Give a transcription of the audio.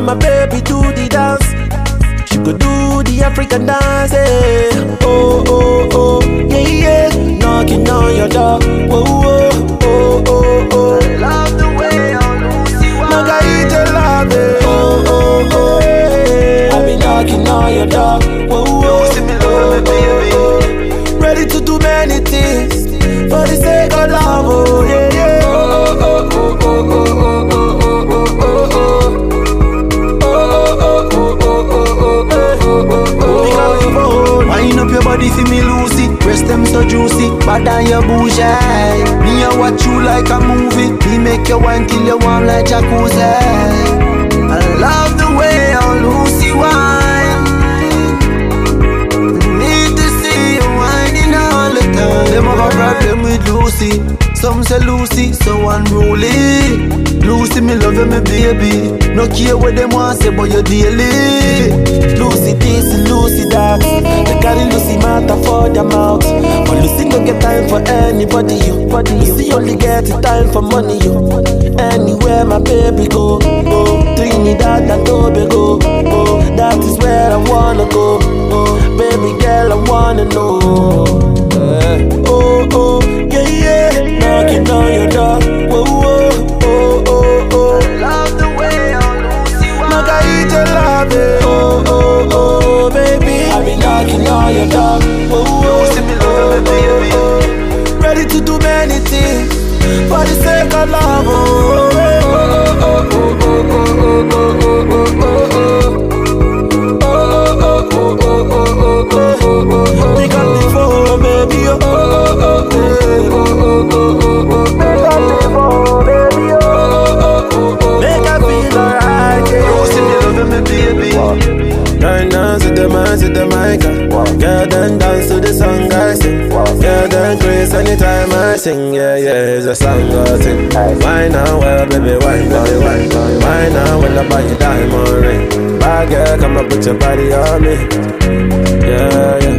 when my baby do the dance, she could do the African dance. Eh. Oh, oh, oh, yeah, yeah. Knocking on your door. Whoa, whoa, oh, oh, oh. I love the way on Lucy wine. Margarita love it. Oh, oh, oh, yeah. I be knocking on your door. Whoa, whoa, Lucy, me love me, baby. oh. Ready to do many things for the sake of love. Oh, yeah, yeah. Oh, oh, oh, oh, oh, oh, oh, oh, oh, oh, oh. Wind up your body for me, Lucy. Breast them so juicy, bad than your bougie. Me I watch you like a movie. Me make you wine till you warm like jacuzzi. I love the way on Lucy wine. Need to see you whining all the time. Them have a problem with Lucy. Some say Lucy so unruly. Lucy, me love you, me baby. No care what them want say, but you daily. Lucy this, Lucy that. They carry Lucy matter for their mouth. But Lucy don't get time for anybody, you. Lucy only get time for money, you. Anywhere my baby go, oh. Trinidad and Tobago, oh. That is where I wanna go, oh. Baby girl, I wanna know. Oh, oh, yeah, yeah. Knocking on your door. Whoa, whoa, oh, oh, oh. I love the way on Lucy wine. Margarita love it. Oh, oh, oh, baby. I be knocking on your door. Oh, oh, Lucy, me love me, baby. oh. Ready to do many things for the sake of love. Oh, oh, oh, oh, oh, oh, oh, oh, oh, oh, oh, oh. We got the phone, baby. Oh, oh, oh, oh, oh, oh, oh, baby. Oh, make I feel alright. Lucy, me love me, baby. Turn down to the man, to the mic. Girl, then dance to the song I sing. Girl, then grace anytime I sing. Yeah, yeah, it's a song I sing. Why now, well, baby, why, baby, why? Why now, when I buy you diamond ring? Bad girl, come and put your body on me. Yeah, yeah.